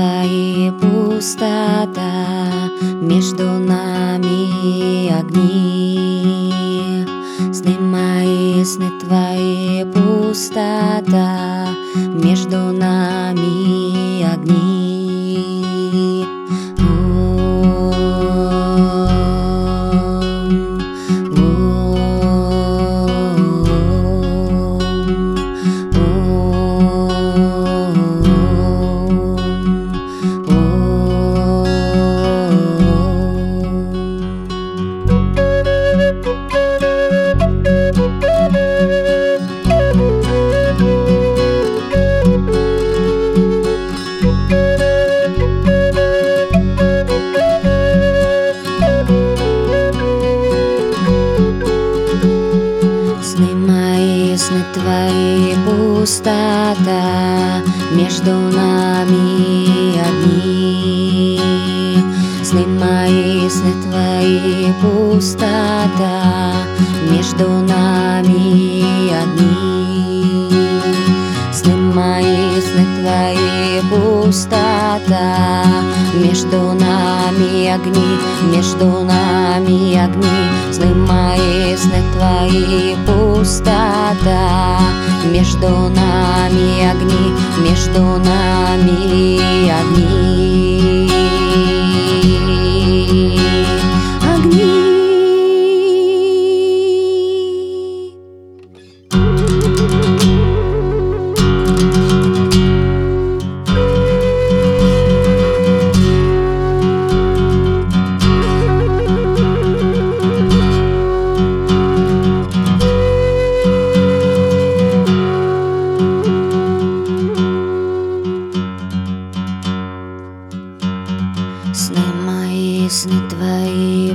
твои пустота, между нами огни. Сны мои, сны твои пустота, между нами огни. Сны мои, сны твои пустота, между нами огни. Сны мои, сны твои пустота, между нами огни. Сны мои, сны твои пустота, между нами огни, между нами огни. Сны мои, сны твои пустота, между нами огни, между нами огни. Огни. Сны мои, сны твои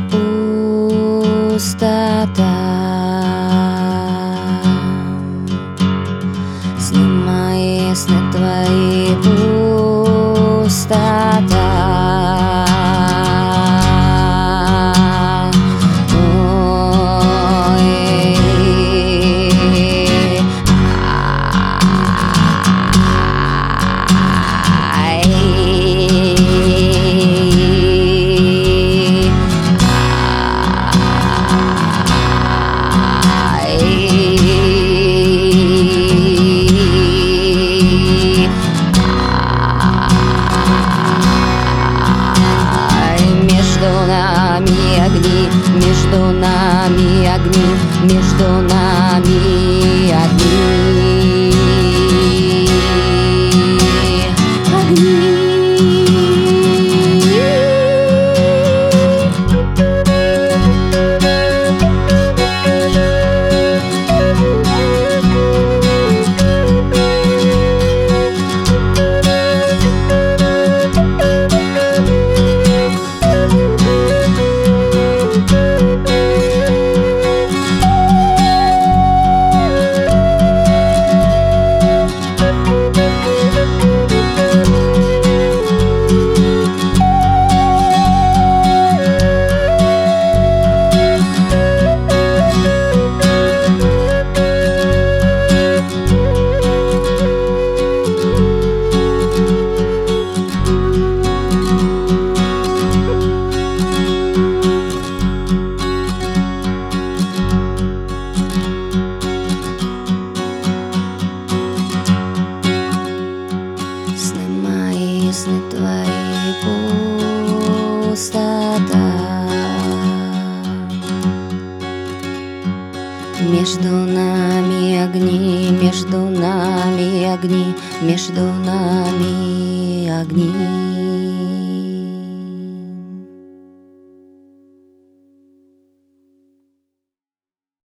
пустота. Сны мои, сны твои пустота. Между нами огни, между нами огни. Огни. Сны твои пустота, между нами огни, между нами огни, между нами огни.